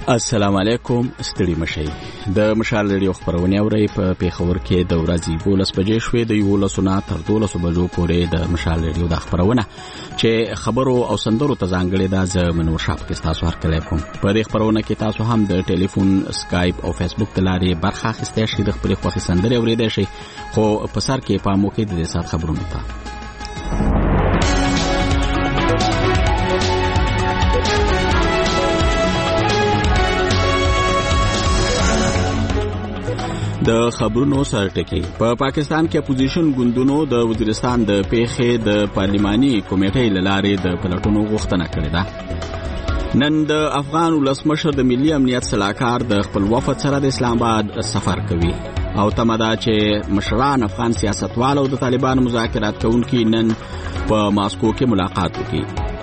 السلام علیکم. ستړي مشئ. د مشال ریډیو خبرونه اورئ په پیښور کې د ورځې 12 بجې شوې د 11 نه تر 12 بجو پورې د مشال ریډیو د خبرونه چې خبرو او سندرو ته ځانګړې ده. زه منور شاه کې تاسو هرکلی کوم. په دې خبرونه کې تاسو هم د ټلیفون، سکایپ او فیسبوک ته لارې برخه اخیستی شئ. د خپلې خوښې سندرې اورېدی شئ، خو په سر کې پام وکړئ د دې ساعت خبرونو ته. د خبرونو سرټکی. په پاکستان کې اپوزیشن ګوندونو د وزیرستان د پیښې د پارلماني کمیټې له لارې د پلټونو غوښتنه کړې ده. نن د افغان ولسمشر د ملي امنیت سلاکار د خپل وفد سره د اسلام آباد سفر کوي او تمه ده چې مشران افغان سیاستوالو د طالبانو مذاکرات کوونکي نن په ماسکو کې ملاقات وکړي.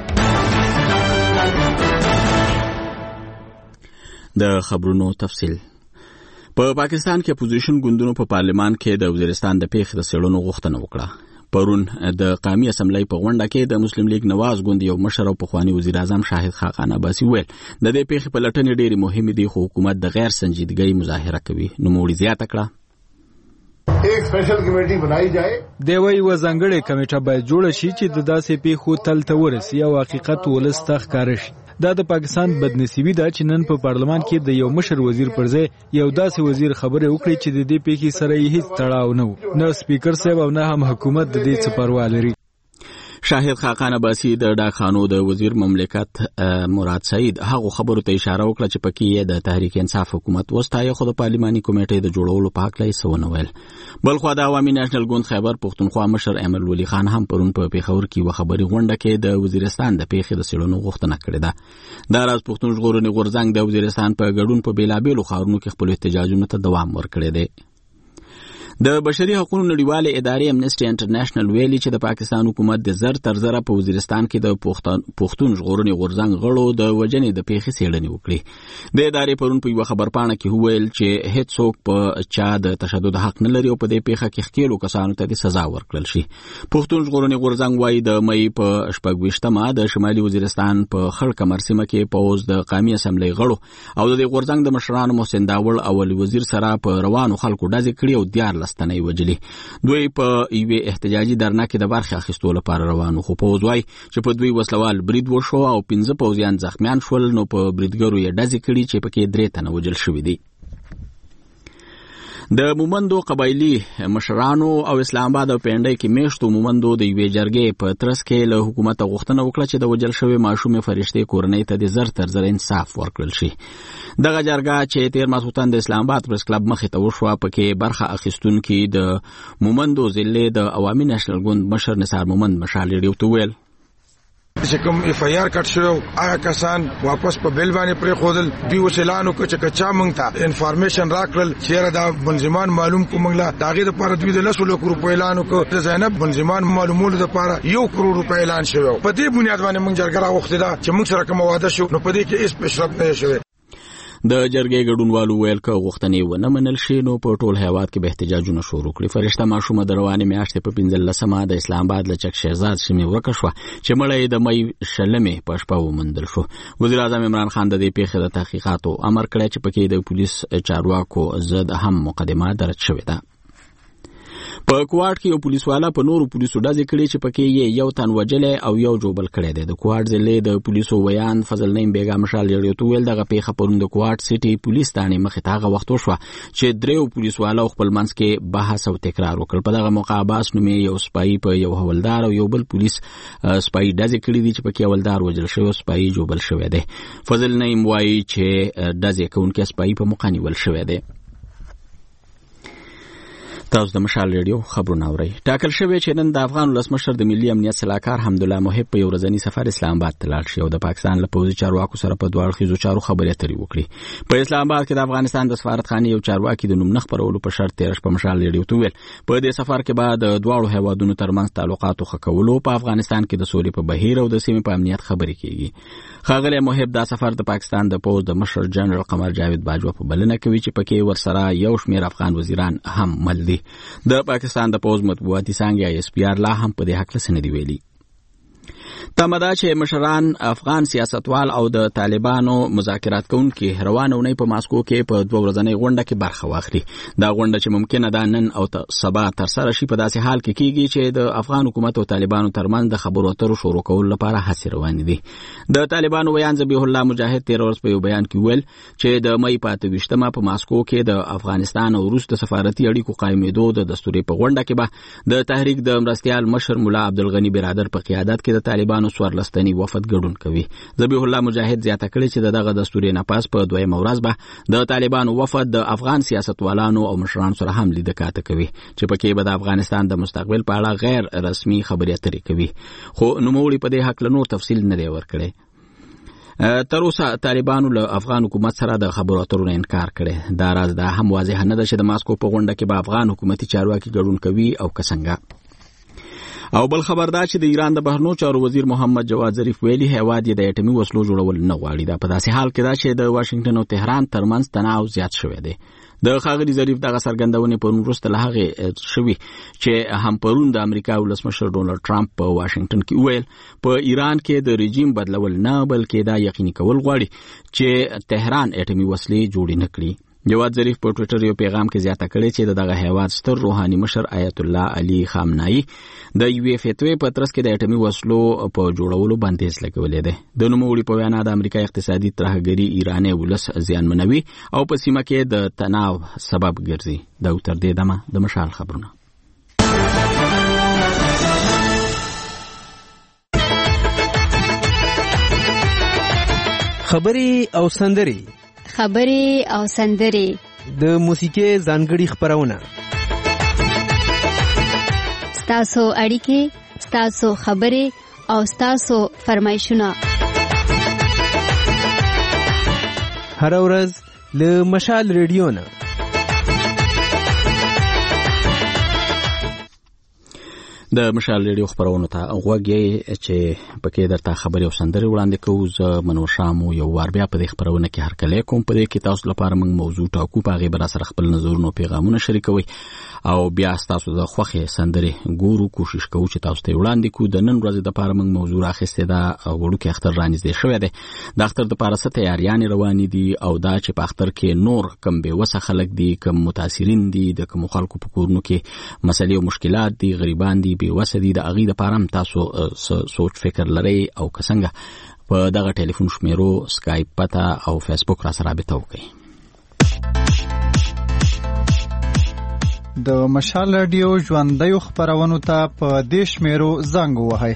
د خبرونو تفصیل. په پاکستان کې اپوزیشن ګوندونو په پارلمان کې د وزیرستان د پیښې د څېړنو غوښتنه وکړه. پرون د قومي اسمبلی په غونډه کې د مسلم لیگ نواز ګوند یو مشر او پخوانی وزیر اعظم شاهد خاقان عباسي ویل د دې پیښې په لټنې ډېرې مهمې دي، خو حکومت د غیر سنجیدګۍ مظاهره کوي. نوموړي زیاته کړه ایک سپیشل کمیټي بنائی جائے. دوی و ځانګړې کمیټه باید جوړه شي چې د داسې پیښو تل ته ورسي او حقیقت ولس ته ښکاره شي. دا د پاکستان بدنصیبي ده چې نن په پارلمان کې د یو مشر وزیر پر ځای یو داسې وزیر خبره وکړي چې د دې پیښې سره یې هیڅ تړاو نه و. نه سپیکر صاحب او نه هم حکومت د دې څه پروا لري. شاهد خاقان عباسي د ډاکخانو د وزیر مملکت مراد سعید هغه خبرو ته اشاره وکړه چې پکې یې د تحریک انصاف حکومت وستایه، خو د پارلماني کمیټې د جوړولو په هکله یې څه ونه ویل. بلخوا د عوامي نېشنل ګوند خیبر پښتونخوا مشر احمد ولی خان هم پرون په پیښور کې یوه خبري غونډه کې د وزیرستان د پیښې د څېړنو غوښتنه کړې ده. دا راز پښتون ژغورنې غورځنګ د وزیرستان په ګډون په بېلابېلو ښارونو کې خپلو احتجاجونو ته دوام ورکړی دی. د بشري حقوقو نړیوالې ادارې امنیسټي انټرنیشنل ویلي چې د پاکستان حکومت د زر تر زره په وزیرستان کې د پښتون ژغورنې غورځنګ غړو د وژنې د پیښې څېړنې وکړي. د ادارې پرون په یوه خبرپاڼه کې وویل چې هیڅوک په چا د تشدد حق نه لري او په دې پیښه کې ښکېلو کسانو ته د سزا ورکړل شي. پښتون ژغورنې غورځنګ وایي د مۍ په 26مه د شمالي وزیرستان په خړ کمر سیمه کې پوځ د قومي اسمبلی غړو او د غورځنګ د مشرانو محسن داوړ او ولي وزیر سره په روانو خلکو ډزې کړي او 14 تنې وجلي. دوی په یوې احتجاجي درنه کې د برخې اخیستو لپاره روانو، خو پوځ وایي چې په دوی وسلوال برید وشو او 15 پوځیان زخمیان شول، نو په بریدګرو یې ډزې کړي چې پکې 3 تنه وجل شوي دي. د مومندو قبایلی مشرانو او اسلام آباد او پنډۍ کې میشتو مومندو د یوې جرګې په ترڅ کې له حکومت غوښتنه وکړه چې د وجل شوې ماشومې فرښتې کورنۍ ته د زر تر زر انصاف ورکړل شي. دغه جرګه چې تیر ماسخوتن د اسلام آباد پریس کلب مخې ته وشوه، پکې برخه اخیستونکي د مومندو ضلع د عوامي نېشنل ګوند مشر نثار مومند مشال ریډیو ته ویل چې کوم اف آی آر کټ شو هغه کسان واپس په بیل باندې پرې خودل دی وسلانو چې کچا مونږ ته انفارمیشن راکړل چې دا بنځمان معلوم کومله داغه د پر دوی د 100 لک روپۍ اعلان وکړ. زینب بنځمان معلومولو د پر 1 کروڑ روپۍ اعلان شوی. په دې بنیاد باندې مونږ جرګه راوخته دا چې مونږ سره کوم واده شو، نو په دې کې هیڅ پیشرفت نه شوی. د جرګې ګډونوالو ویل که غوښتنې ونه منل شي نو په ټول هیواد کې به احتجاجونه شروع کړي. فرشته ماشومه د روانې میاشتې په 15مه د اسلام آباد له چک شهزاد سیمې ورکه شوه چې مړی یې د مۍ 20 په شپه وموندل شو. وزیر اعظم عمران خان د دې پیښې د تحقیقاتو امر کړی چې پکې د پولیس چارواکو ضد هم مقدمه درج شوې ده. په کوهاټ کې یو پولیسوالا په نورو پولیسو ډزې کړې چې پکې یې یو تن وجلی او یو جوبل کړی دی. د کوهاټ ضلع د پولیسو ویان فضل نعیم بیګا مشال ریډیو ته ویل دغه پیښه پرون د کوهاټ سیټي پولیس تانې مخې ته هغه وخت وشوه چې 3 پولیسوالو خپل منځ کې بحث او تکرار وکړ. په دغه موقع عباس نومې یو سپایي په یو حولدار او یو بل پولیس سپایي ډزې کړې دي چې پکې حولدار وجل شوی او سپایي جوبل شوی دی. فضل نعیم وایي چې ډزې کوونکی سپایي په موقع نیول شوی دی. تاسو د مشال ریډیو خبرونه اورئ. ټاکل شوی چې نن د افغان ولسمشر د ملي امنیت سلاکار حمدالله محب په یو ورځني سفر اسلام آباد ته لاړ شي او د پاکستان له پوځي چارواکو سره په 2 اړخیزو چارو خبرې اترې وکړي. په اسلام آباد کې د افغانستان د سفارتخانې یو چارواکي د نوم نه خپرولو په شرط تیرش په مشال ریډیو ته ویل په دې سفر کې به د دواړو هیوادونو ترمنځ تعلقاتو ښه کولو، په افغانستان کې د سولې په بهیر او د سیمې په امنیت خبرې کیږي. ښاغلی محب دا سفر د پاکستان د پوځ د مشر جنرال قمر جاوید باجوه په بلنه کوي چې پکې ورسره یو شمېر افغان وزیران هم مل دي. د پاکستان د پوځ مطبوعاتي څانګې ISPR لا هم په دې هکله څه نه دي ویلي. تمه ده چې مشران افغان سیاستوال او د طالبانو مذاکرات کوونکي روانه ونې په ماسکو کې په 2 ورځنۍ غونډه کې برخه واخلي. دا غونډه چې ممکنه ده نن او سبا تر سره شي په داسې حال کې کیږي چې د افغان حکومت او طالبانو ترمنځ د خبرو اترو شروع کولو لپاره هڅې روانې دي. د طالبانو ویان ذبیح الله مجاهد 13 ورځ په یو بیان کې ویل چې د مې په 28مه په ماسکو کې د افغانستان او روس د سفارتي اړیکو قائمېدو د دستوري په غونډه کې به د تحریک د مرستیال مشر مولا عبدالغنی برادر په قیادت کې د طالبانو سوارلستنی وفد ګډون کوي. ذبیح الله مجاهد زیاته کړې چې دغه دستوري نه پاس په 2مه ورځ به د طالبانو وفد د افغان سیاستوالانو او مشرانو سره هم لیدکاته کوي چې پکې به د افغانستان د مستقبل په اړه غیر رسمي خبرې اترې کوي. خو نوموړي په دې حق له نور تفصیل نه دی ورکړی. تر اوسه طالبانو له افغان حکومت سره د خبرو اترو نه انکار کړي. دا راز دا هم واضح نه ده چې د ماسکو په غونډه کې به افغان حکومتي چارواکي ګډون کوي او څنګه. او بل خبر دا چې د ایران د بهرنیو چارو وزیر محمد جواد ظریف ویلي هیواد یې د اټومي وسلو جوړول نه غواړي. دا په داسې حال کې ده چې د واشنگټن او تهران ترمنځ تناو زیات شوی دی. د ښاغلي ظریف دغه څرګندونې پرون وروسته له هغې شوي چې هم پرون د امریکا ولسمشر ډونالډ ټرمپ په واشنگټن کې وویل په ایران کې د رژیم بدلول نه بلکې دا یقیني کول غواړي چې تهران اټومي وسلې جوړې نه کړي. جواد ظریف په ټویټر یو پیغام کې زیاته کړې چې دغه هیواد ستر روحاني مشر آیت الله علي خامنه‌ای د یوې فتوی په ترڅ کې د اټومي وسلو په جوړولو بندیز لګولې ده. د نوموړي په وینا د امریکا اقتصادي ترهګري ایرانی ولس زیانمنوي او په سیمه کې د تناو سبب ګرځي. دا تر دې دمه د مشال خبرونه. خبري او سندري د موسیقي ځانګړي خبرونه. ستاسو اړیکې، ستاسو خبرې او ستاسو فرمایشونه هر ورځ له مشال ریډیو نه. د مشال ریډیو خبرونو ته غوږ یې چې پکې درته خبرې او سندرې وړاندې کوو. زه منور شامو یو وار بیا په دې خبرونه کې هرکلی کوم. په دې کې تاسو لپاره موږ موضوع ټاکو، په هغې به راسره خپل نظرونه او پیغامونه شریکوئ او بیا ستاسو د خوښې سندرې ګورو، کوشش کوو چې تاسو ته یې وړاندې کړو. د نن ورځې دپاره موږ موضوع راخیستې ده وړوکی اختر رانږدې شوی دی. د اختر دپاره څه تیاریانې روانې دي او دا چې په اختر کې نور کم بېوسه خلک دي، کم متاثرین دي، د کومو خلکو په کورونو کې مسلې او مشکلات دي، غریبان دي، بېوسه دي، د هغې دپاره هم تاسو سوچ فکر لرئ او که څنګه په دغه ټلیفون شمیرو، سکایپ پته او فیسبوک راسره رابطه وکړئ. د مشال رادیو ژوندیو خبرونو ته په دې شمیرو زنګ ووهئ: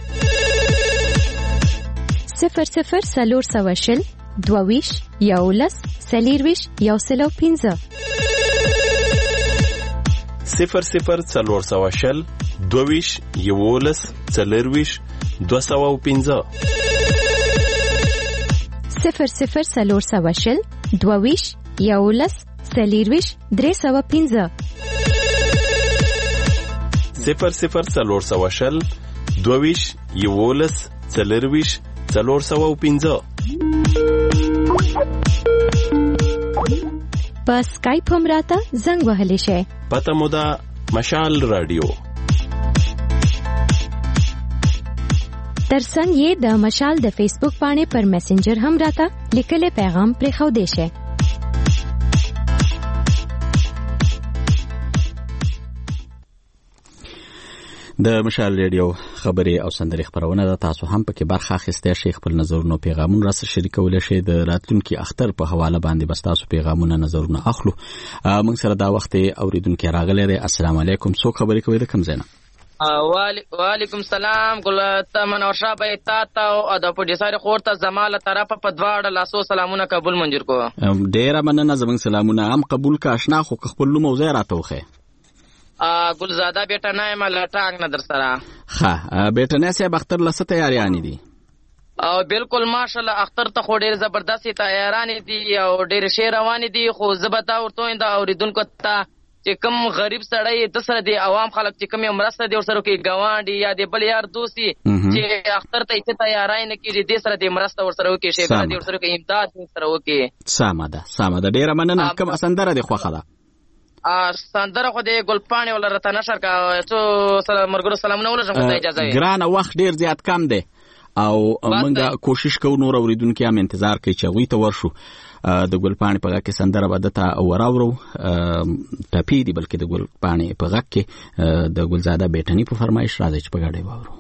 00 420 22 11 40 105 00 420 22 11 40 205 00 420 22 11 40 305 00 420 22 11 40 405. په سکایپ هم راته زنګ وهلی شئ. پته مو ده مشال رادیو. ترڅنګ یې د مشال د فیسبوک باندې پر میسنجر هم راته لیکلی پیغام پرېښودی شئ. د مشال ریډیو خبرې او سندرې خبرونه ده. تاسو هم پکې برخه اخیستی شئ، خپل نظرونه او پیغامونه راسره شریکولی شئ. د راتلونکي اختر په حواله باندې به ستاسو پیغامونه، نظرونه اخلو. موږ سره دا وخت اورېدونکی راغلی دی. السلام علیکم. څوک خبرې کوي؟ د کوم ځای نه؟ وعلیکم سلام. ګل منور شاه بای تا او د پروډوسر خور ته زما له طرفه په دواړه لاسو سلامونه قبول منجر کو. ډیره مننه. زموږ سلامونه هم قبول کا. اشنا خو خپل نوم او ځای راته وښیه. ګلزاده بیٹنه یم له ټانګ نه در سره. ښه بیٹنه صاحب، اختر له څه تیاریانې دي؟ او بالکل ماشاءالله اختر ته خو ډېر زبردستې تیارانې دي او ډېر ښې روانې دي. خو زه به دا ورته وایم د اورېدونکو ته چې کوم غریب سړی د سره دی، عوام خلک چې کوم یې مرسته دی ورسره کوي، ګاونډي یا د بل یار دوستي چې اختر ته هېڅ تیاری نه کېږي، دې سره د مرسته ورسره وکړي، ښېګڼه دې ورسره کوي، امداد دې ورسره وکړي. سمه ده سمه ده. ډېره مننه. کومه سندره دې خوښه ده؟ سندره خو د ګلپاڼې ولرته نشر کا څو مرګرو سلامونه ولرم. خدای اجازه وي. ګرانه وخت ډیر زیات کم دی او موږ کوشش کوو نور اوریدونکو هم انتظار کوي چې هغوی ته ورشو د ګلپاڼې په غږ کې سندره به دته وراورو ټپي دي بلکې د ګلپاڼې په غږ کې د ګلزاده بیټني په فرمایش راځي چې په ګډه واورو.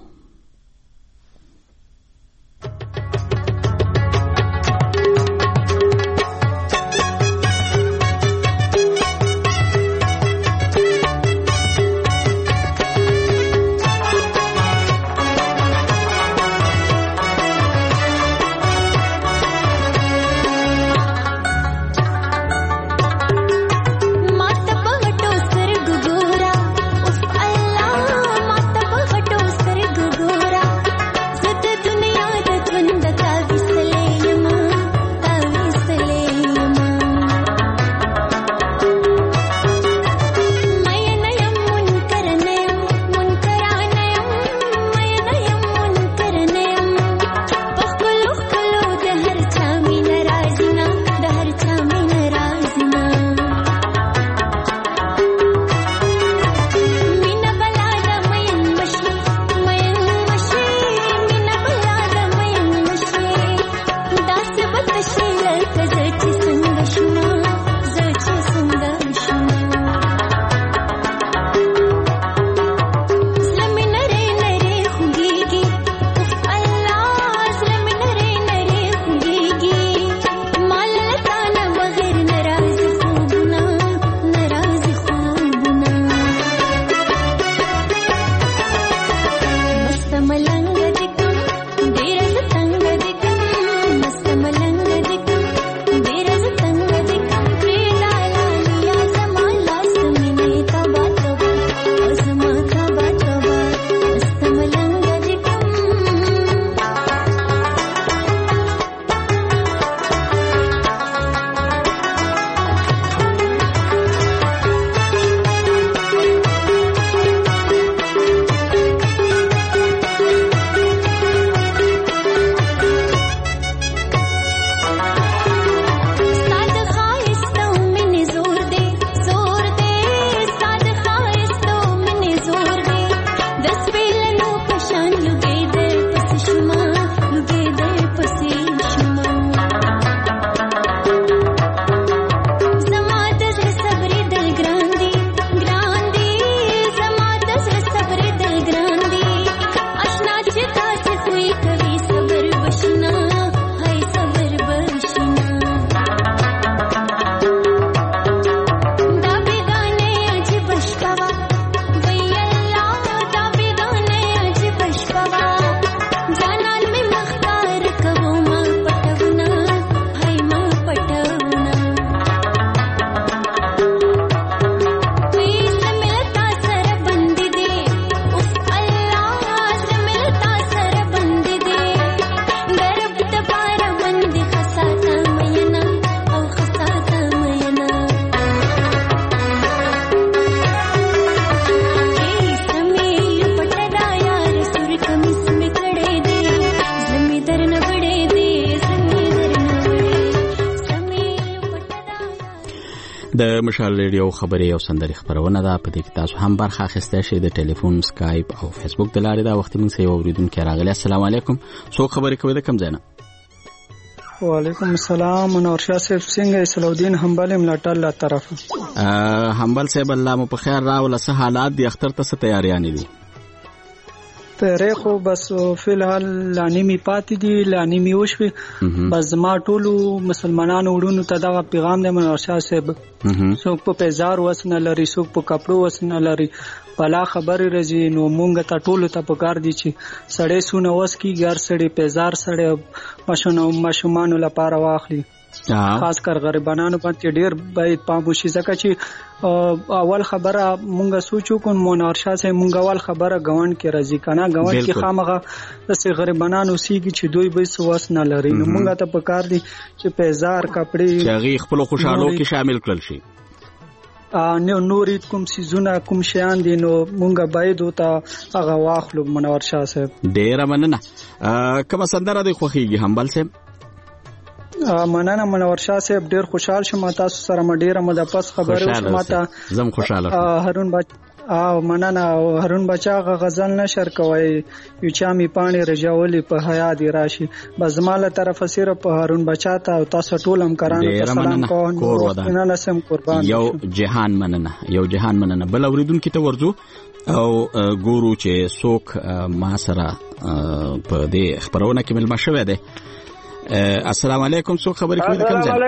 د مشال ریډیو خبري او سندري خبرونه ده. په دې کې تاسو هم برخه اخیسته شئ د ټلیفون، سکایپ او فیسبوک د لارې. دا وخت موږ سره اوریدونکو راغلی. السلام علیکم. څوک خبرې کوي د کوم ځای نه؟ وعلیکم السلام. منور شاه صاحب څنګه؟ سلودین همبل ملټل لا طرف. همبل صاحب الله مو په خیر راول. څه حالات دي؟ اختر ته څه تیاریان دي؟ تیارې خو بس فی الحال لانیمی پاتې دي، لانیمی وشوي. بس ما ټولو مسلمانانو وړونو ته دا پیغام دی منور شاه صاحب، څوک په پیزار وسنه لري، څوک په کپړو وسنه لري، بلا خبرې راځي. نو مونږ ته ټولو ته پکار دي چې سړی سونه وس کیږي، هر سړی پیزار سړی ماشومانو لپاره واخلي، خاص کر غریبانو باندې ډیر باید پام وشي. ځکه چې اول خبره مونږ سوچو کوم منور شاه صاحب، مونږ اول خبره غوند کې راځي کنه، غوند کې خامغه د غریبانو سیږي چې دوی به سواس نه لري. نو مونږ ته پکار دي چې پیزار کپړې چې هغه خپل خوشاله کې شامل کړل شي. نورې کوم سيزونه کوم شیان دي نو مونږ باید وته هغه واخلو منور شاه صاحب. ډیر مننه. کوم سندره دی خوخیږي همبل صاحب؟ مننه منور شاه صاحب، ډیر خوشحال شوم تاسو سره ډیره مده پس خبرې وشم. ته زم خوشاله او مننه. هارون بچا غزل نشر کوي یو چا می پانی رجاولي په حیا دی راشي. بس ماله طرف صرف هارون بچا ته او تاسو ټول هم کرانو ته سلام کوم. نه نسم قربان یو جهان مننه. بل اوریدونکو ته ورځو او ګورو چې څوک ما سره په دې خبرونه کې ملما شوی دی. السلام علیکم. څوک خبرې کوي؟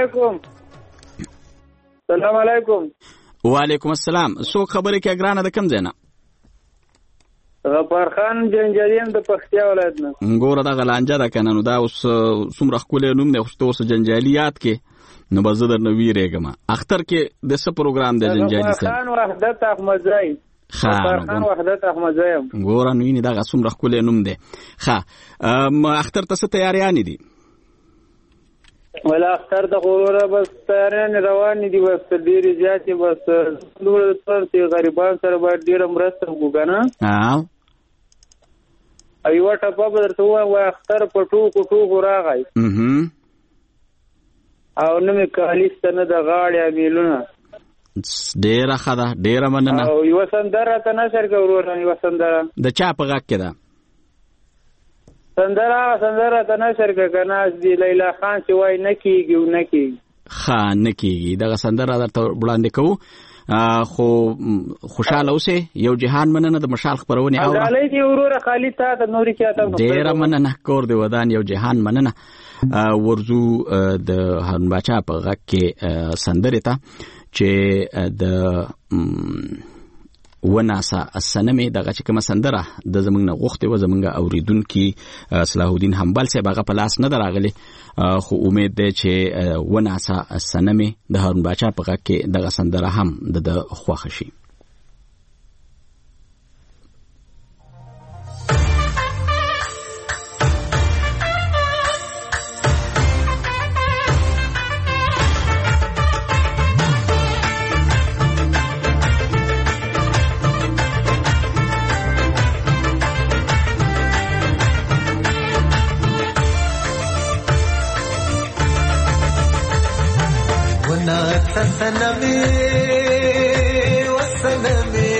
السلام علیکم. وعلیکم السلام. څوک خبرې کوي ګرانه د کوم ځای نه؟ غفار خان جنجالیم د پکتیا ولایت نه. ګوره دا غلانجه ده کنه، نو دا اوس څومره ښکلی نوم دی، خو ته اوس جنجالیات کې نو به زه درنه ویرېږم. اختر کې د څه پروګرام دی جنجالي صاحب؟ خان وحدت احمدزی. خان وحدت احمدزی. ګوره نو وینې دغه څومره ښکلی نوم دی. اختر ته څه تیاریانې دي؟ ولا اختر د غوروره بس تیاریان روان دي، بس ډېرې زیاتې، بس نور څه غریبان سره باید ډېره مرسته وکړو کنه. یوه ټپه به درته ووایم، وایي اختر په ټوکو راغی او نه مې کالي سته نه د غاړې امیلونه. ډېره ښه ده، ډېره مننه. او یوه سندره ته نشر کړه وروره، یوه سندره د چا په غږ کې ده؟ سندره ته نشر کړه که نه دی لیلا خان چې وایي نه کېږي او نه کېږي. ښه نه کېږي، دغه سندره درته وړاندې کوو. خو خوشحاله اوسئ. یو جهان مننه د مشال خپرونې اوره. ډالۍ دې وروره خالي تا ته نورې چاته. ډېره مننه. کور دې ودان. یو جهان مننه. ورځو د هارون باچا په غږ کې سندرې ته چې د وناسا السنمې دغه چې کومه سندره د زمونږ نه غوښتې وه، زمونږ اوریدونکي صلاح الدین حنبل صاحب هغه په لاس نه ده راغلی، خو امید دی چې وناسا السنمې د هارون باچا په غږ کې دغه سندره هم د خوښه شي. سنمي وسنمي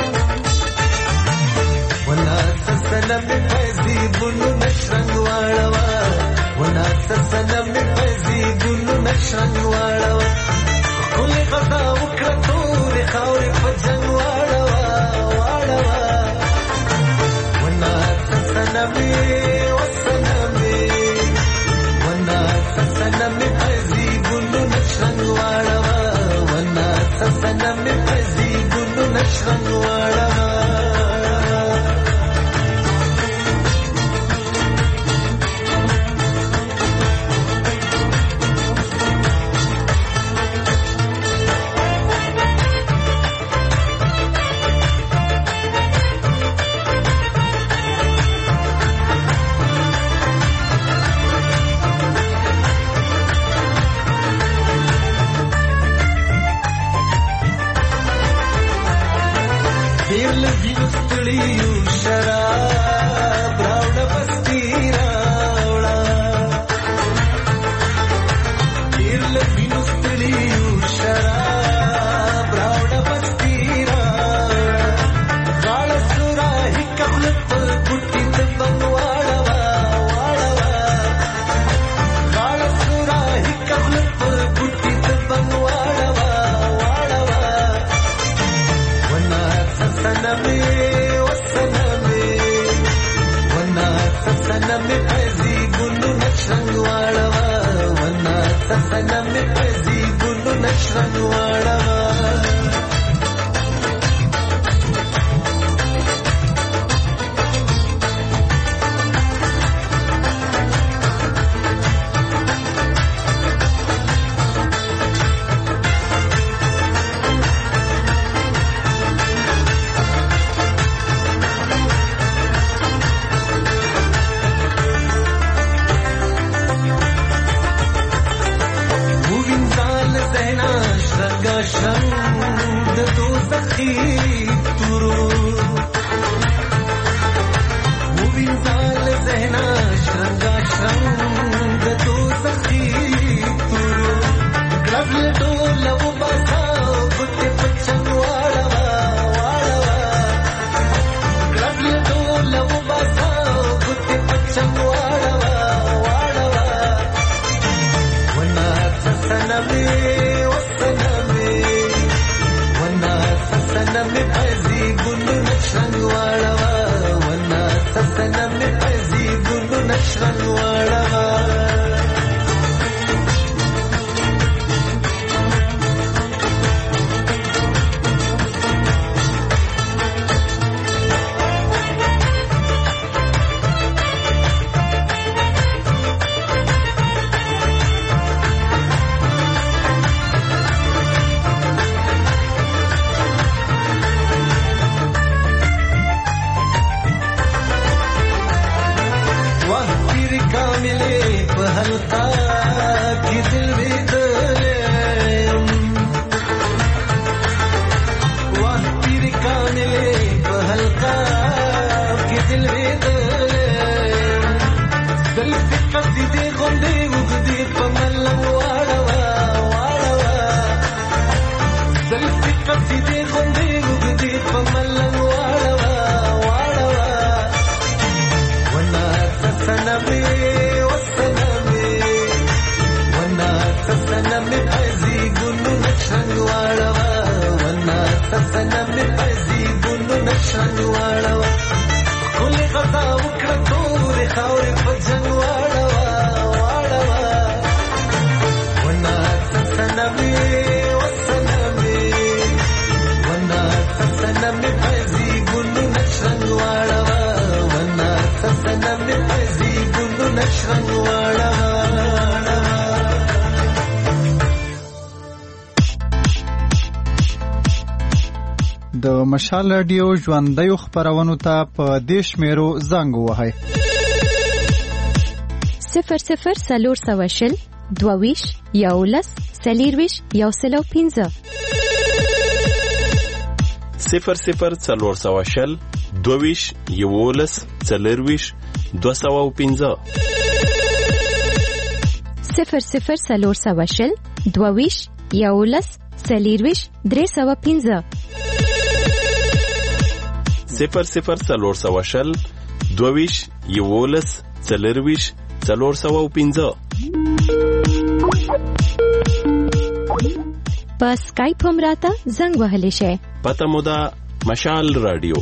ونا سنمي فزي بنو نشرنگ واړوا، ونا سنمي فزي بنو نشرنگ واړوا، کل غدا وکړه تور خاورې په جنگ واړوا، ونا سنمي وسنمي ونا سنمي فزي بنو نشرنگ واړوا، سنمي فزي بنو نشرنگ واړوا. کاملې په حلقه کې دل ویدلې واه پیر کاملې په حلقه کې دل ویدلې زلفې قصیدې غوندې وګدې په ملنګ واړوه زلفې قصیدې غوندې وګدې په ملنګ واړوه سنمي وسنمي ونا سنمي پزي ګونو نشنګ واړوا ونا سنمي پزي ګونو نشنګ واړوا کله غدا وکړه تورې خاورې په جنګ واړوا ونا سنمي وسنمي ونا سنمي پزي ګونو نشنګ واړوا ونا سنمي نشرنګ واړه د مشال رادیو ژوندۍ خبرونو ته په دیش میرو زنګ وهاي 00 22 یولس سلیرویش یوسلو 15 00 22 یولس سلیرویش 215 00 22 یولس سلیرویش 315 00 22 یولس سلیرویش 415 په سکایپ هم راته زنګ وهلی شي پته مو ده مشال رادیو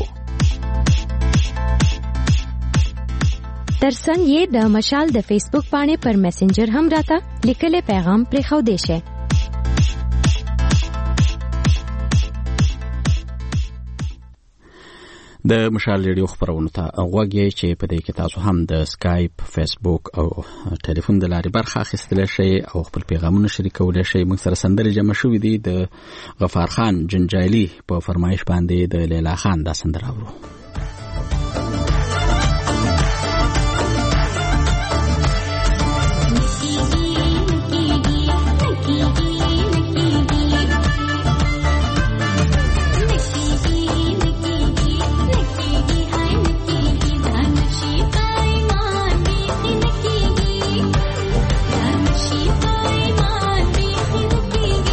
ترڅنګ یې د مشال د فیسبوک باندې پر میسنجر هم راته لیکلي پیغام پرېښو دی شي د مشال ریډیو خبرونه ته غوږی چې په دې کې تاسو هم د سکایپ فیسبوک او ټلیفون د لارې برخه اخیستلی شئ او خپل پیغامونه شریکولی شئ موږ سره سندرې جمع شوي دي د غفار خان جنجایلي په فرمایش باندې د لیلا خان دا سندره اورو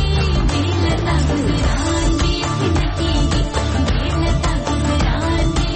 Thank you.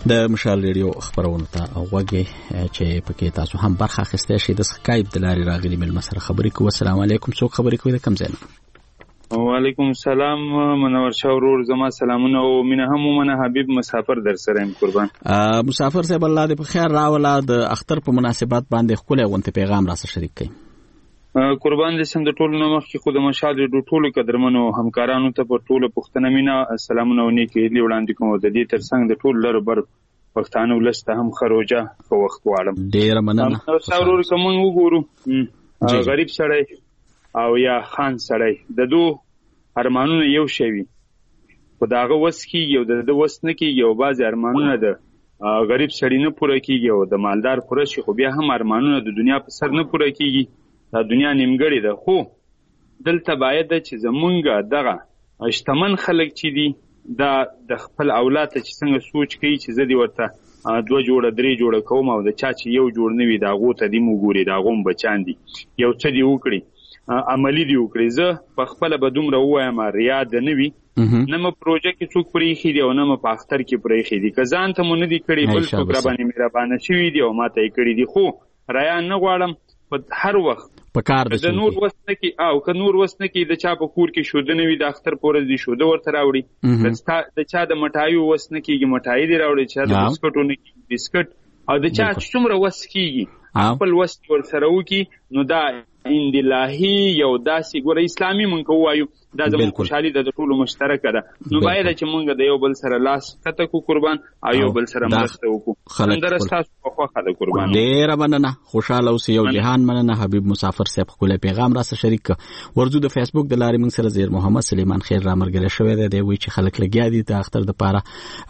د مشال ریډیو خبرونه ته غوږی چې پکې تاسو هم برخه اخیسته شئ. د سکایپ د لارې راغلي مل مسره خبرې کوو. السلام علیکم. څوک خبرې کوي د کوم ځای؟ وعلیکم السلام. منور شاه ورور زما سلامونه او مینه هم ومنه. حبیب مسافر در سره ام قربان. مسافر صاحب الله دې په خیر راولا. د اختر په مناسبت باندې خپل غونته پیغام را سره شریک کړئ. قربان دې سم. د ټولو نومخ کې خود مشال د ټولو قدرمنو همکارانو ته په ټولو پښتنه مینا سلامونه او نیکی دې وړاندې کوم. د دې ترڅنګ د ټولو لر بر پښتانه ولسته هم خروجه په وخت واړم. ډیر مننه. څاورور کوم وګورو غریب سړی او یا خان سړی د دوه ارمانونه یو شوی خو داغه وس کیږي او د وس نه کیږي او بعض ارمانونه د غریب سړی نه پوره کیږي او د مالدار پوره شي خو بیا هم ارمانونه د دنیا په سر نه پوره کیږي. دا دنیا نیمګړې ده. خو دلته باید چې زمونږ دغه شتمن خلک چې دي دا د خپل اولاد ته چې څنګه سوچ کوي چې زه دې ورته 2 جوړه 3 جوړه کوم او د چا چې یو جوړ نه وي د هغو ته دې وګوري د هغو هم بچیان دي یو څه دې وکړي عملي دې وکړي. زه په خپله به دومره ووایم ریا د نه وي نه مې پروژه کې څوک پرېښي دي او نه مې په اختر کې پرېښي دي. که ځان ته مو نه دي کړي بل څوک راباندې مهربانه شوي دي او ما ته یې کړي دي. خو ریا نه غواړم په هر وخت د نور وس نه کې او که نور وس نه کې د چا په کور کې شوده نه وي د اختر په ورځ دې شوده ورته راوړي. د چا د مټایو وس نه کېږي مټایي دې راوړي. چا د بسکټو نه کېږي بسکټ او د چا څومره وس کېږي خپل وس ورسره وکړي. نو دا اندلاهي یو داسې ګوره اسلامي مونږ که ووایو دا زموږ خوشحالي د ټولو مشترکه ده. نو باید چې مونږ د یو بل سره لاس کته کو قربان او یو بل سره مرسته وکړو. سندره ستاسو په خوښه ده قربان. ډېره مننه. خوشحاله اوسئ. یو جهان مننه. حبیب مسافر صاحب ښکلی پیغام را سره شریک کړه. ورځو د فیسبوک د لارې موږ سره زیر محمد سلیمان خیر را ملګری شوی دی. دی وایي چې خلک لګیا دي د اختر دپاره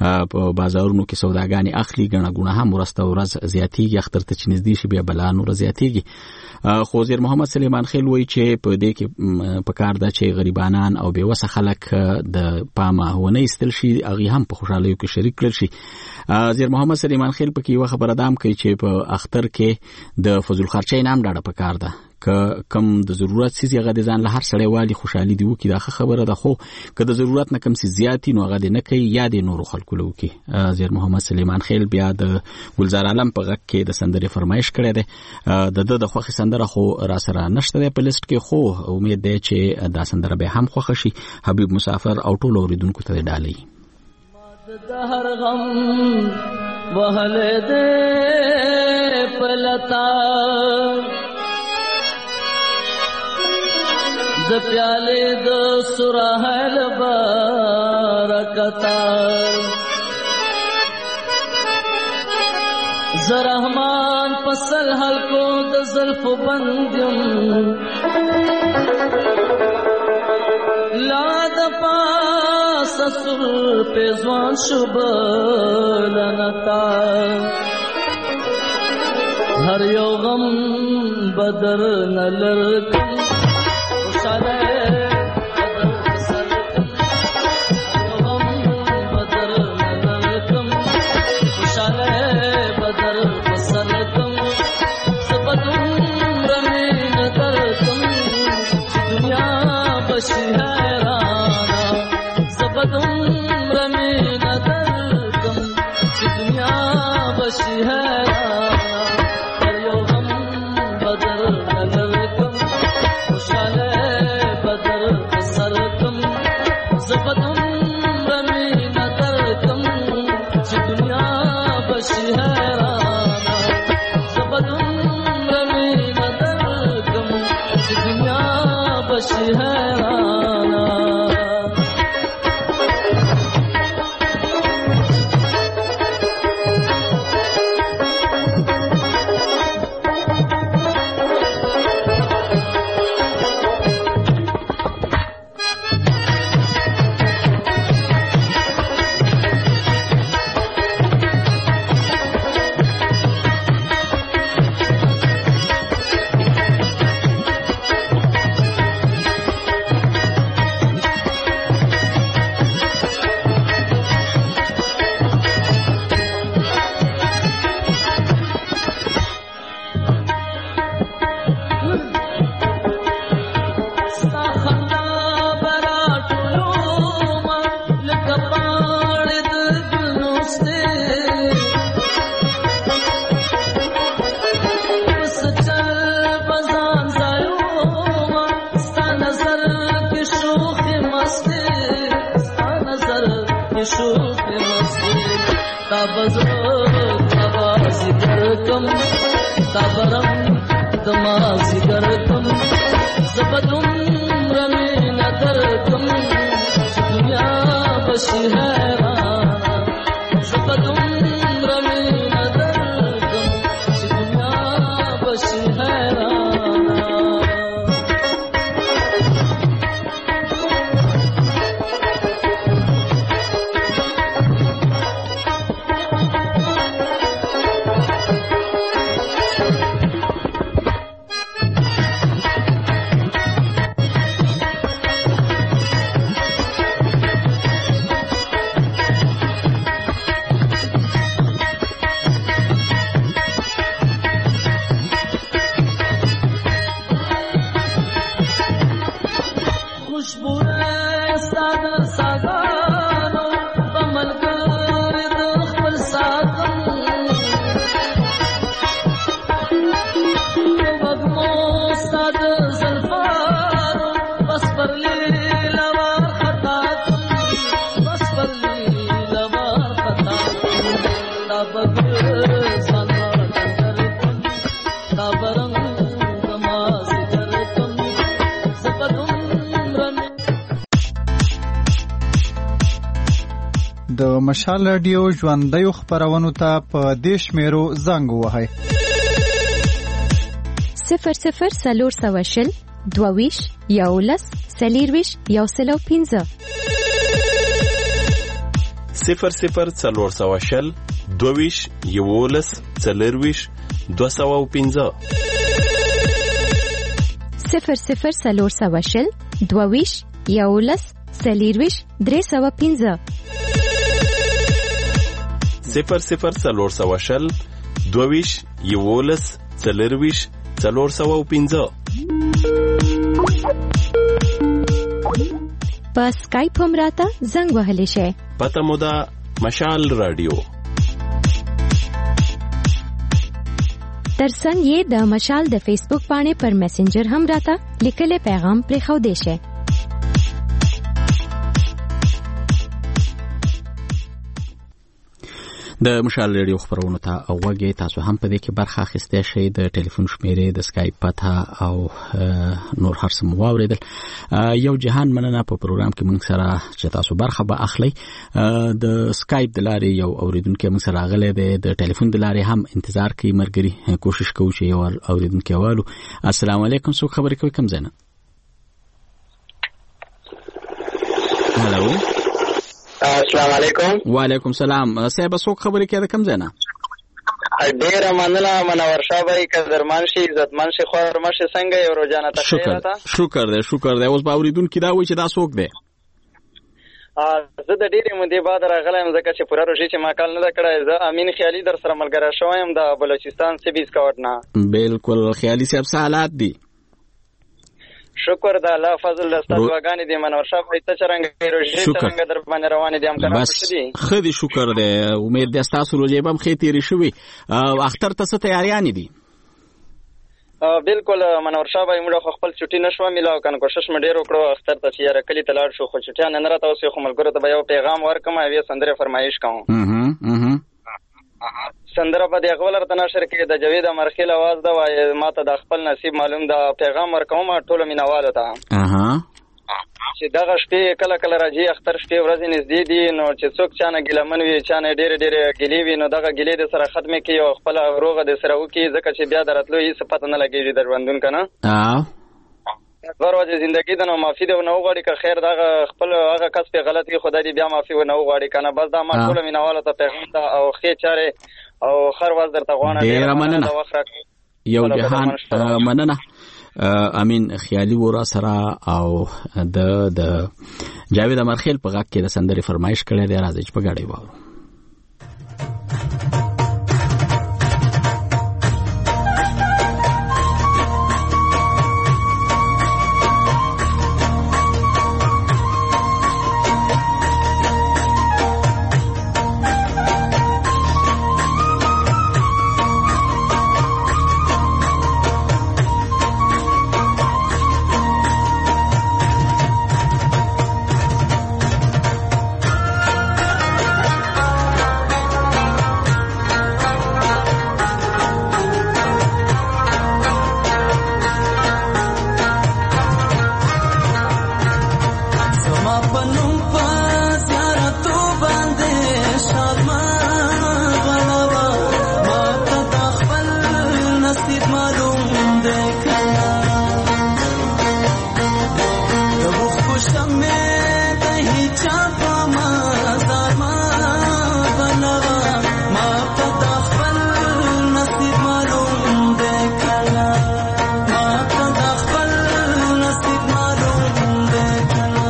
په بازارونو کې سوداګانې اخلي. ګڼه ګوڼه هم ورځ ته ورځ زیاتېږي. اختر ته چې نږدې شي بیا بلا نوره زیاتېږي. خو زیر محمد سلیمان خیل وایي چې په دې کې پکار ده چې غریبانان او بېوسه خلک د پامه ونه ایستل شي هغې هم په خوشحالیو کې شریک کړل شي. زیر محمد سلیمان خیل پکې یوه خبره دام کوي چې په اختر کې د فضول خرچۍ نه هم ډاډه پکار ده. که کم د ضرورت څیز هغه د ځان له هر سړی والي خوشحالي دې وکړي دا ښه خبره ده. خو که د ضرورت نه کم څیز زیات نو هغه دې نه کوي یا دې نورو خلکو له وکړي. زیر محمد سلیمان خیل بیا د ګلزار عالم په غږ کې د سندرې فرمایش کړی دی. د ده د خوښې سندره خو را سره نشته دی په لیست کې خو امید دی چې دا سندره به هم خوښه شي. حبیب مسافر او ټولو اورېدونکو ته ډالۍ. د هر غم وهلې دې پلتا د پیالې د سراهل برکتا زرحمان پسل حلقو د زلف بندیم لا د پاس سر پیزوان شب لنتا هر یو غم بدر نلرکم می شوق مستی تا بزرگ تبازی کرکم تا برم دمازی کرکم زبدم رمی ندرکم دنیا بشی حیران زبدم رمی ندرکم دنیا بشی حیران د مشال رادیو ژوندیو خپرونو ته په دې شمیرو زنګ ووهئ 00 22 11 40 115 00 22 11 40 215 00 22 11 40 315 00 22 11 40 415 په سکایپ هم راته زنګ وهلی شئ. پته مو ده مشال رادیو. ترڅنګ یې د مشال د فیسبوک باندې پر میسنجر هم راته لیکلی پیغام پرېښودی شئ. د مشال ریډیو خبرونو ته اوږه تاسو هم په دې کې برخه اخیسته شئ. د ټلیفون شمیرې، د سکایپ پته او نور هر څه مو واوریدل. یو جهان مننه په پروګرام کې موږ سره چې تاسو برخه به اخلي. د سکایپ د لارې یو اوریدونکو موږ سره راغلی دی، د ټلیفون د لارې هم انتظار کوي مرګري. کوشش کوو چې یو اوریدونکو والو. السلام علیکم، څوک خبرې کوي؟ کوم ځای نه؟ هلو، السلام علیکم. وعلیکم سلام. صاحب څوک خبرې کوي؟ کوم ځای نه؟ ډیره مننه. منور شاه بھائی، قدرمن شي، عزتمن شي، خورمن شي. څنګه یو روزانه تخیر ده؟ شکر دی. اوس به اوریدونکو دا وایي چې دا څوک دی؟ زه د ډیرې مودې بعد راغلی یم، ځکه چې پوره روژې چې ما کال نه ده کړی. زه امین خیالي در سره ملګری شوی یم د بلوچستان سب اسکاوټ نه. بالکل. خیالي صاحب څه حالات دي؟ شکر د الله فضل د ستاسو دعاګانې دي. منور شاه بھائی ته څرنګه روژې څرنګه در باندې روانې دي؟ همکاران ښه دي؟ ښه دي، شکر دی. امید دی ستاسو روژې به هم ښې تېرې شوي. اختر ته څه تیاریانې دي؟ بالکل منور شاه بھائی، موږ خو خپل چټي نشو میلاو کنه، کوشش مې ډیر وکړو اختر ته چې یاره کلی ته لاړ شو، خو چټیان نه راته اوسې. خو ملګرو ته به یو پیغام ورکم، یوې سندرې فرمایش کوم. سندره په دې غول راته نشر کې د جاوید امرخیل आवाज دا وای، ماته د خپل نصیب معلوم دا پیغام ورکوم ټول مینوالو ته. چې دغه شپې کله کله راځي، اختر شپې ورځې نږدې دي، نو چې څوک چانه ګیلمن وي، چانه ډېر ګیلې وي، نو دغه ګیلې د سره ختمې کړي او خپل روغه د سره وکړي، ځکه چې بیا درتلو هیڅ پته نه لګېږي در ژوندون که نه. هر ورځ زندګي ده، نو معافي دې ونه وغواړي که خیر دغه خپل هغه کس پې غلط وي، خدای دې بیا معافي ونه وغواړي که نه. بس دا ما ټولو مینوالو ته پیغام ده او ښې چارې او خر ورځ درته غواړم. ډېره مننه. یو جهان مننه. امین خیالي ورا سره او د جاوید امرخیل په غږ کې د سندرې فرمایش کړی دی. راځي چې په ګاډۍ واورو. نوم په زیارتو باندې شادمان غړوا ما ته د خپل نصیب معلوم دی کله د وخت شمه د هیچا په مزار ما بنوا ما ته د خپل نصیب معلوم دی کله ما ته د خپل نصیب معلوم دی کله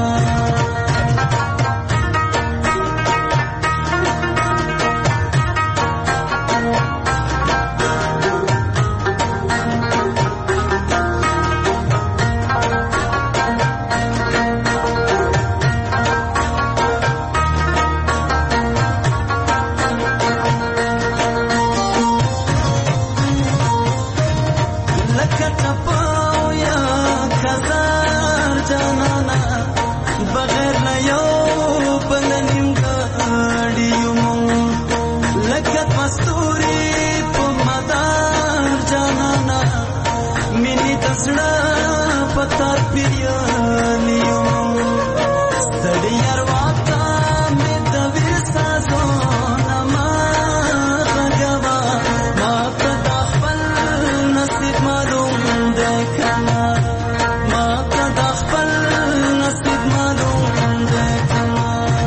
لکه ټپاو یا خزار جانانا بغیر نه یو بل نیمګړی یو لکه مستوري په مدار جانانا مینې د زړه په تار پیریانې یو ستړي ارواته مې د ویسازو نما غږوا ما ته د خپل نصیب معلوم دی کله ما ته د خپل نصیب معلوم دی کله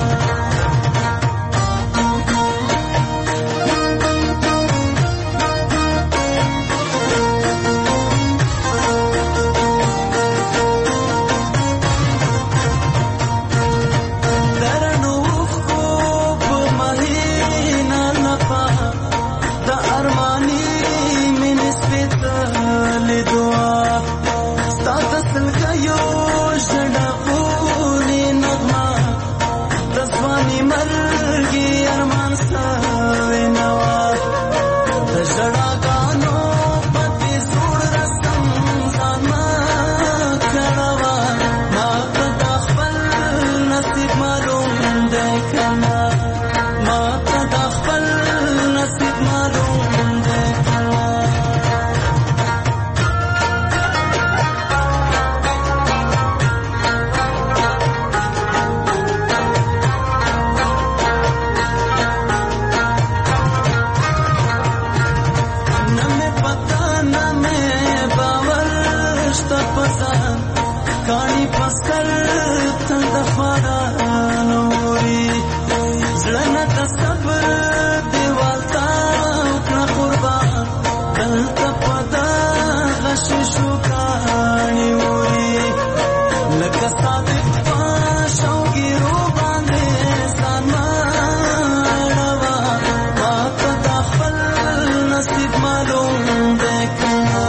درنو خوب مهینا نپا د ارمانی مینې سپېڅلې دعا ستا د سلګیو ژړغونې نغمه د ځواني مرګي ارمان سوې نوا د ژړاګانو په دې زوړ رسم ځان مه کړوه ما ته د خپل نصیب معلوم دی کله ما ته د خپل نصیب معلوم دی کله نه مې پتا نه مې باور شته په ځان کاڼي پسکر تنده خوارانو وړي زړه نه د صبر دیوال ته وکړه قربان دلته په دغه شیشو کاڼي وړي لکه صادق په شوګیرو باندې ځان مه اړوه ما ته د خپل نصیب معلوم دی کله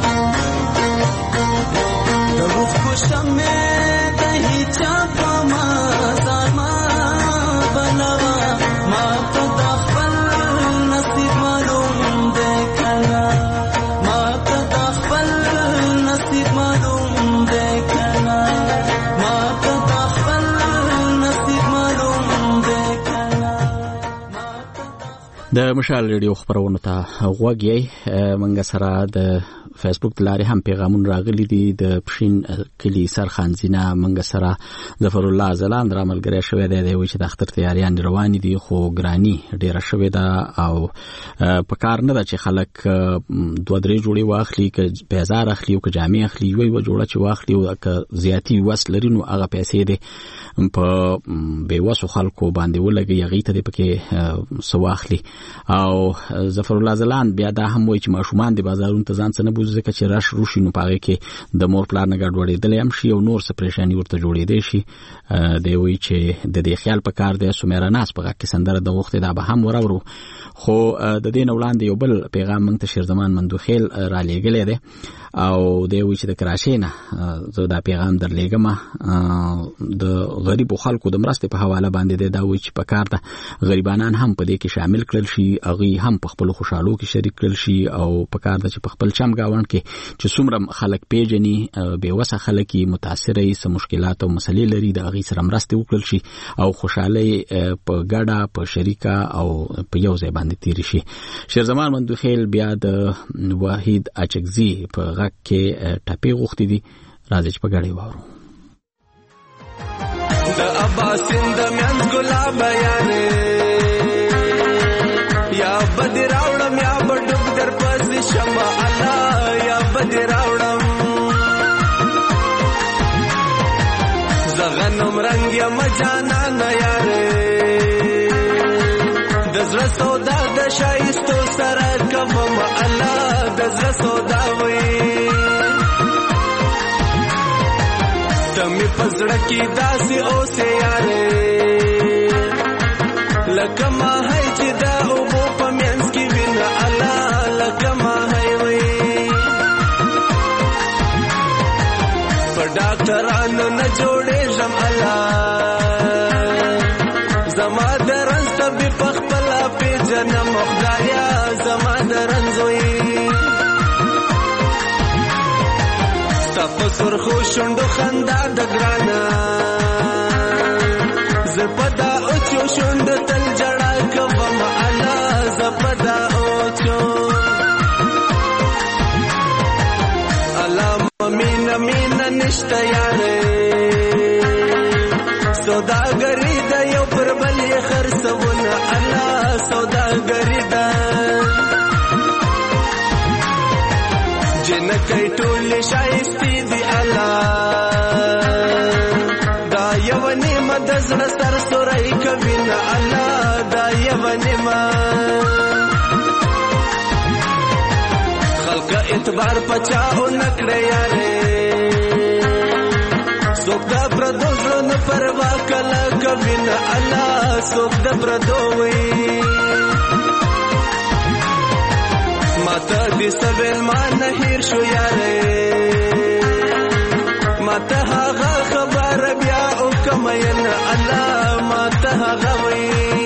د وخت شمه د هیچا په مزار ما بنوا ما ته د خپل نصیب معلوم دی کله ما ته د خپل نصیب معلوم دی کله ما ته د خپل نصیب معلوم دی کله د مشال ریډیو خبرونه ته غوږ یې منګه سره د فیسبوک لارې هم پیغامونه راغلي دي د پښین کلی سرخانزینه منګه سره ظفر الله زلاند را ملګری شوی دی چې د اختر تیاریان روان دي خو ګرانی ډیره شوې ده او په کار نه ده چې خلک 2-3 جوړې واخلي که بازار اخلي او که جامې اخلي یو جوړه چې واخلي او که زیاتی وس لري نو هغه پیسې دي په بیوسو خلکو باندې ولګي هغې ته دې پکې څه واخلي او ظفر الله زلاند بیا دا هم وایي چې ماشومان د بازارونو ته ځان څه نه بوځي ځکه چې رش روشي نو په هغې کې د مور پلار نه ګډوډېدلی هم شي او نور څه پریشاني ورته جوړېدی شي دی وایي چې د دې خیال په کار دی سمیره ناز په غږ کې سندره د غوښتې دا به هم وراورو خو د دې نه وړاندې یو بل پیغام موږ ته شیرزمان مندوخیل رالیږلی دی او دی وایي چې د کراچۍ نه زه دا پیغام درلیږم د غریبو خلکو د مرستې په حواله باندې دی دا وایي چې په کار ده غریبانان هم په دې کې شامل کړل شي هغوی هم په خپلو خوشحالو کې شریک کړل شي او په کار ده چې په خپل چم ګاونډ کې چې څومره خلک پیژني بېوسه خلک یې متاثره یې څه مشکلات او مسلې لري د هغوی سره مرستې وکړل شي او خوشحالۍ په ګډه په شریکه او په یو ځای باندې تېرې شي شیرزمان مندوخیل بیا د واحد اچکزي په غږ کې ټپې غوښتې دي راځي چې په ګډه یې واورو د اباسین د میانځ ګلاب یارې یا بدی راوړم یا بډوب در پسې شمه الله یا بدی راوړم زغنم رنگ یا مجانا نه یارې د زړه سودا د شایستو سره کوم الله د زړه سودا وي تمې پزړه کې داسې اوسې یارې لکه ما هی چې دا اوبو په منځ کې وینه الله لکه ما هی وي په ډاکټرانو نه جوړېږم الله زما د رنځ طبیب په خپله پېژنم خدایا زما د رنځ وي ستا په سرخو شونډو خندا د ګرانه زه په دا اوچو شونډو تل جړا کوم الله زه په دا اوچو الله مینه مینه نشته یارې سوداګري د یو پر بل یې خرڅونه الله سوداګري ده جنکۍ ټولې شایستې دي الله دا یو نیمه د زړه سر سوری کوي نه الله دا یو نیمه خلق اعتبار پچاو نکړه یارې څوک د پردو زړونو پروا کله کوي نه الله څوک د پردو وي ماته دې سویل ما نه هیر شو یارې ماته هغه خبر بیا او کمین الله ماته هغه وي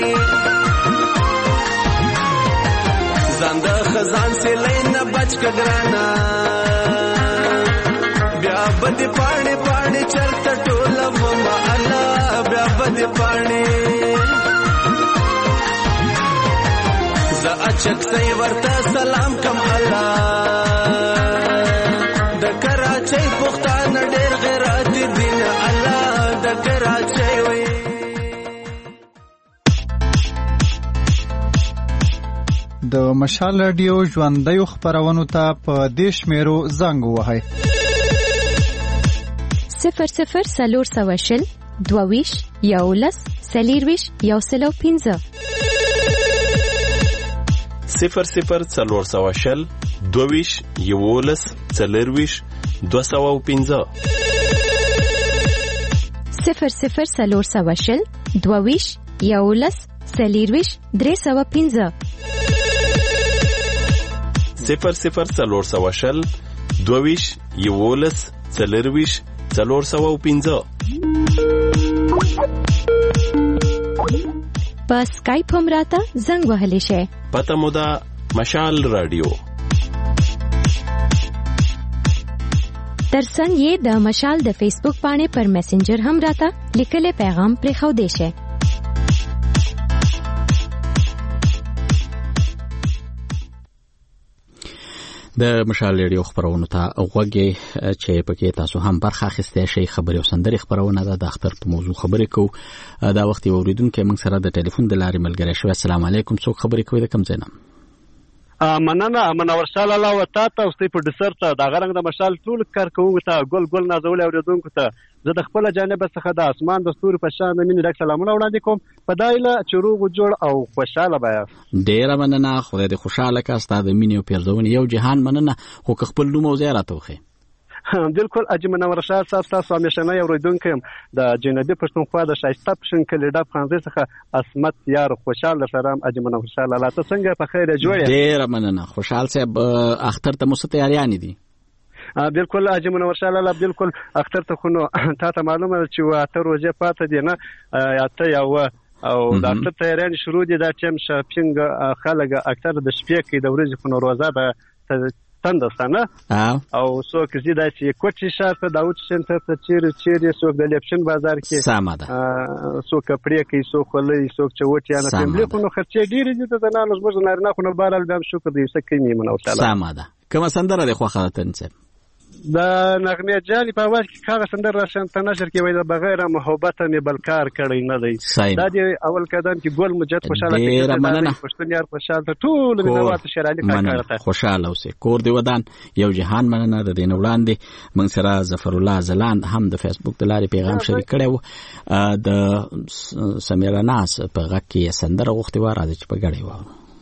ځان د خزان سیلۍ نه بچ کګرانا بیا بدې پاڼې پاڼې چرته ټولم الله بیا بدې پاڼې زه اچک سي ورته سلام کم الله د کراچۍ پښتانه ډېر غیرت دي نه الله د کراچۍ وي د مشال رادیو ژوندیو خپرونو ته په دې شمیرو زنګ ووهئ 00 22 11 40 115 00 420 22 11 40 215 00 420 22 11 40 315 00 420 22 11 40 415 په سکایپ هم راته زنګ وهلی شي پته مو ده مشال رادیو ترڅنګ یې د مشال د فیسبوک پاڼې پر میسنجر هم راته لیکلی پیغام پرېښودی شي د مشال ریډیو خبرونو ته غوږی چې پکې تاسو هم برخه اخیستی شئ خبرې او سندرې خبرونه ده د اختر په موضوع خبرې کوو دا وخت یو اوریدونکی موږ سره د ټلیفون د لارې ملګری شوی السلام علیکم څوک خبرې کوي د کوم ځای نه مننه منور شال الله وتا ته اوسې په ډسر ته د غرنګ د مشال ټول کارکوونکو ته ګل نازول اوریدونکو ته زه د خپل جانب څخه د اسمان د ستوري په شان مين ډک سلامونه وړاندې کوم په دایله چروغ جوړ او خوشاله بیا ډیره مننه خدای دې خوشاله کا ستاسو د مینې او پیرزونې یو جهان مننه خو خپل نوم او ځای راته بالکل اجي منور شاه صاحب تاسو همیشه نه اوریدونکو د جنبي پښتونخوا د شایسته پښن کلی ډب خانزي څخه اسمت یار خوشاله سلام اجي منور شاه الله تاسو څنګه په خیر جوړه ډیر مننه خوشحال صاحب اختر ته مو څه تیاریان دي بالکل اجي منور شاه الله بالکل اختر ته خو ته معلومه چې اته ورځې پاتې دي نه اته یو او د اختر تیاریان شروع دي دا چې شاپینګ خلک اکثر د شپې کې د ورځې په روزه به تندستانه او څوک زیاده چې کوټی شاته داوود سنټر ته چیرې څوک د لیپشن بازار کې سامده څوک پرې کې څوک خلې څوک چوټیا نه تملي خو نو خرچې ډېرې دي ته نه لږ نه خو نه بارل بیا شکر دې سکه نیمه نو تعالی سامده کوم سندره د خو خاطر د نغمه جاني په اواز کې کاغه سندر راشن ته نشر کې وای د بغیر محبت مې بلکار کړی نه دی دا دی اول قدم کې ګل مجد خوشاله کې پښتون یار خوشاله ټول مینوات شرالي کاکړه خوشاله اوسه کور دی ودان یو جهان مننه د دین وړاندې من سره ظفر الله زلان هم د فیسبوک د لارې پیغام شریک کړو د سمیرا ناس په غږ کې سندره غوښتي و راځي چې په غړې و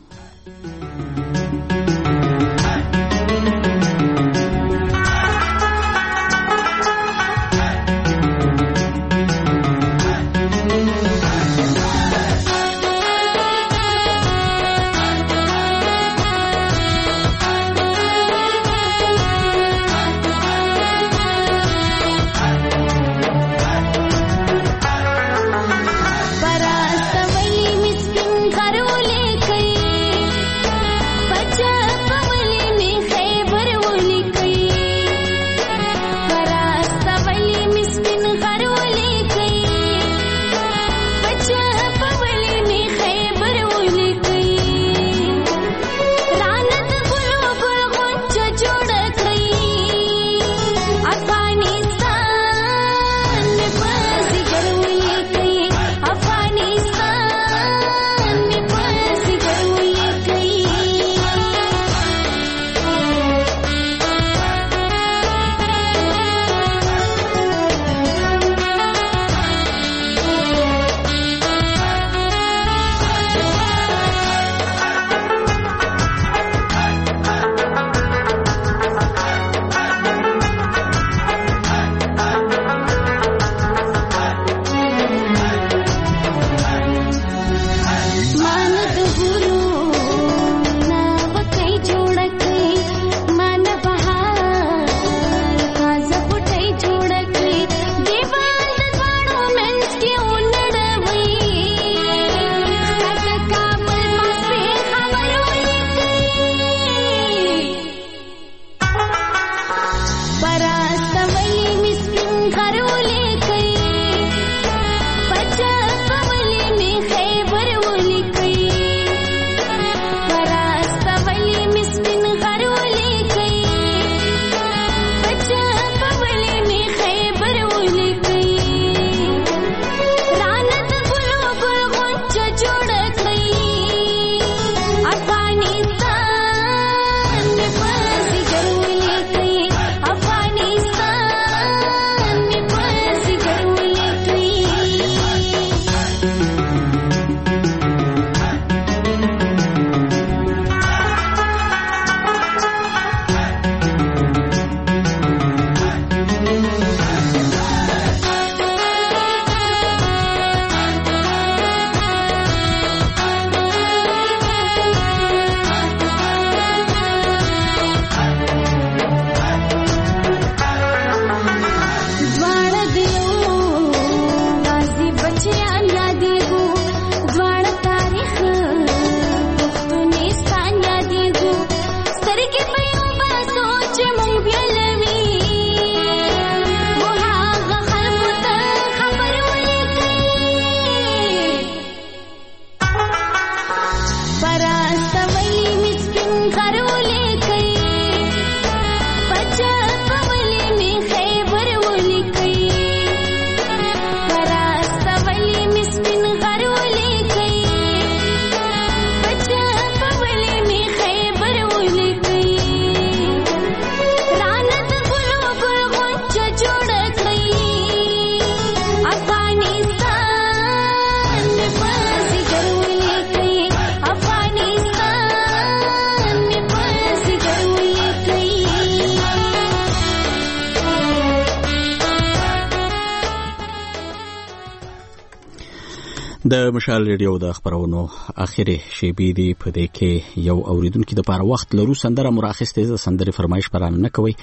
د مشال ریډیو د خبرونو اخیری شیبې دی په دې کې یو اوریدونکو د لپاره وخت لرو سندره مراخصته ز سندره فرمایش پرانه نه کوي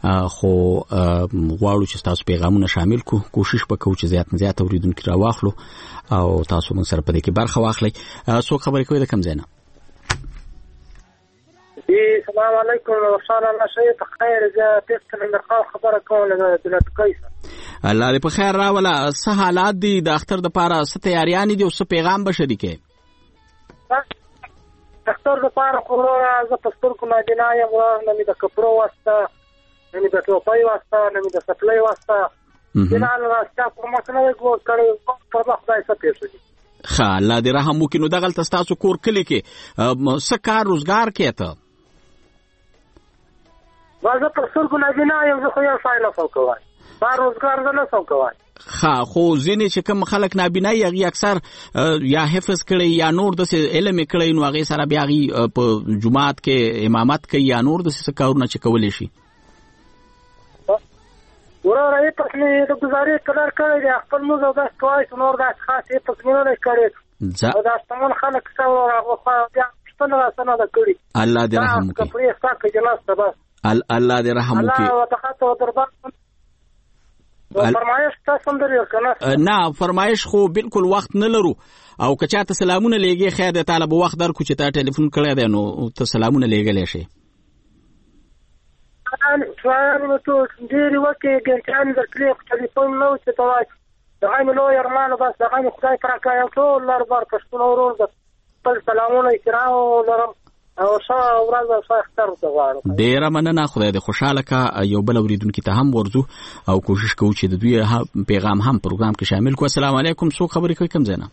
خو غواړو چې تاسو پیغامونه شامل کو کوشش وکړو چې زیات اوریدونکو راواخلو او تاسو موږ سره په دې کې برخه واخلئ سو خبرې کوي د کم ځای نه السلام علیکم وصال الله شیخ خیر زه تاسو ته خبره کوم د دولت قیس الله دې په خیر راولا څه حالات دي د اختر د پاره څه تیاریان دي او څه پیغام به شریکه اختر د پاره خو زه په سترګو مدینه یم نو د کپرو واسطه نه د ټوپۍ واسطه نه د سپلای واسطه جنان واسطه کومه څنګه کړي په خدای څخه پیښ ښه الله دې رحم وکړي. نو دغلته ستاسو کور کلي کې څه کار روزګار کوې ته؟ زه پر سترګو نابینا یم، زه خو یو شی نه شم کولی، دا روزګار زه نه شم کولی. ښه خو ځینې چې کوم خلک نابینا یي هغې اکثر یا حفظ کړی یا نور داسې علم یې کړی، نو هغې سره بیا هغې په جومات کې امامت کوي یا نور داسې څه کارونه چې کولی شي. وروره یې پس مې د ګزارې قدر کړی دی، خپل مونځ او داسې کولی شو، نور داسې خاص یې پس مې نه دی کړی. او دا شتمن خلک څه هغه خو بیا پوښتنه راسه نه ده کړې. الله دې رحم وکړي. کپړې ستا که جناس ته بس الله دې رحم وکړي. الله وتخت و دربار فرمایش تاسو هم لرئ که نه؟ نه فرمایش خو بالکل وخت نه لرو، او که چاته سلامونه لیږې خیر دی، تعالی به وخت درکړو چې تا ټلیفون کړی دی نو ته سلامونه لیږلی شي. ډېرې وکې ګنټیانې درکړې خو ټلیفون نه و چې ته وایي دغه مې لوی ارمان بس دغه مې خدای په راکړی یم ټول لر بر پښتون ورور د خپل سلامونه احترام لرم او ښه ورځ او ښه اختر ورته غواړم. ډېره مننه، خدای دې خوشحاله که. یو بل اورېدونکي ته هم ورځو او کوشش کوو چې د دوی پیغام هم پروګرام کې شامل کړو. السلام علیکم، څوک خبرې کوي کوم ځای نه؟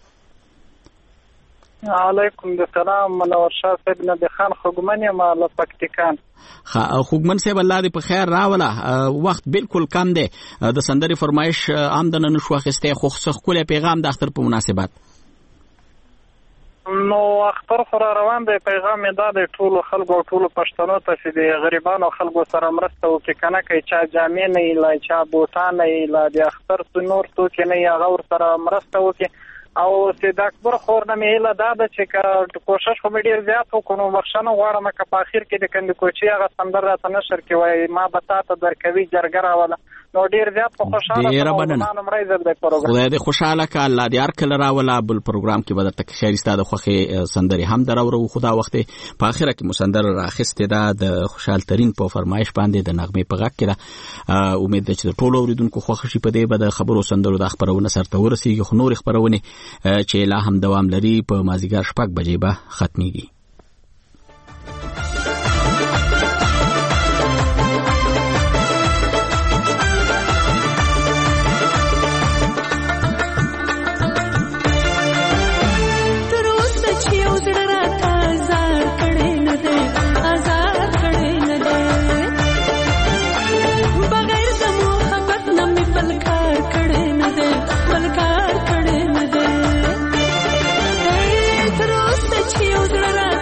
علیکم السلام، منور شاه صاحب نبی خان خوږمن یم له پکتیکان. خوږمن صاحب الله دې په خیر راوله. وخت بالکل کم دی، د سندرې فرمایش هم دنه نشو اخیستی، خو څه ښکلی پیغام د اختر په مناسبت. نو اختر خو را روان دی، پیغام یې دا دی ټولو خلکو او ټولو پښتنو ته چې د غریبانو خلکو سره مرسته وکړي، که نه کوي چا جامې نه وي له چا بوټان نه وي له د اختر نور توکي نه وي، هغه ورسره مرسته وکړي. او سید اکبر خور نه مې هیله دا ده چې که کوشش خو مې ډېر زیات وکړو نو بخښنه غواړم که په اخر کې د کندکوچي هغه سندر راته نشر کې وایي ما به تا ته درکوي جرګه راوله، نو ډېر زیات په خوشحاله لومړی ځل دی پروګرام. خدای دې خوشحاله که، الله دې هر کله راوله. بل پروګرام کې به درته خیر ستا د خوښې سندرې هم دراوړو، خو دا وخت په اخره کې مو سندره رااخیستې ده د خوشحال ترین په فرمایش باندې د نغمې په غږ کې ده. امید ده چې د ټولو اورېدونکو خوښه شي. په دې به د خبرو سندرو دا خپرونه سرته ورسېږي، خو نورې خپرونې چې لا هم دوام لري په مازدیګر 6 بجې به ختمېږي. You're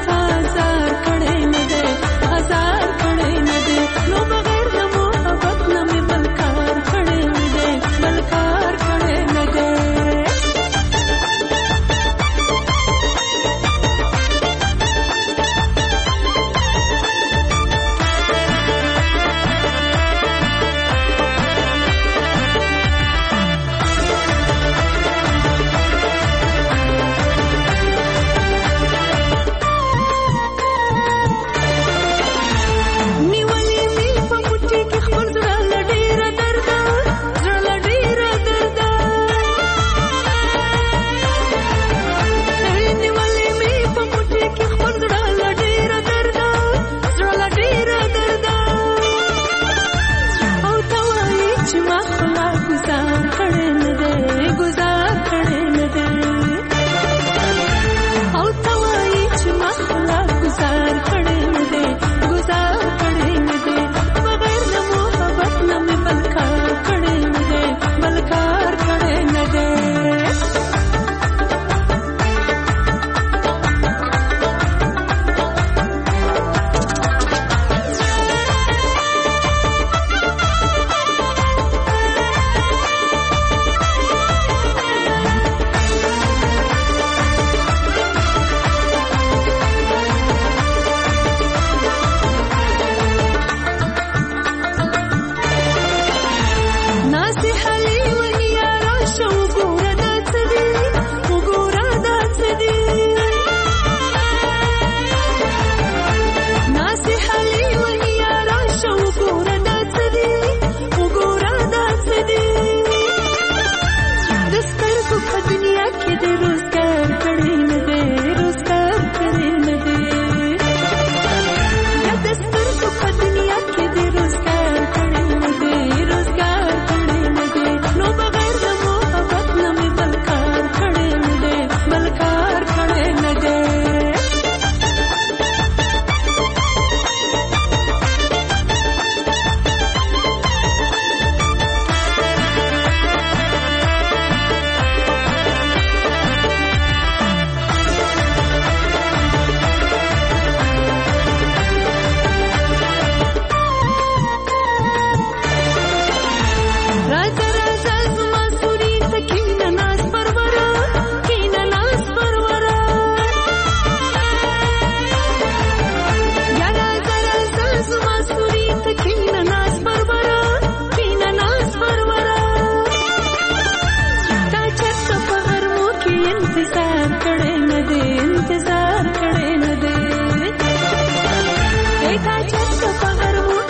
انتظار کړي نه دی انتظار کړي نه دی ایتا چت په غرو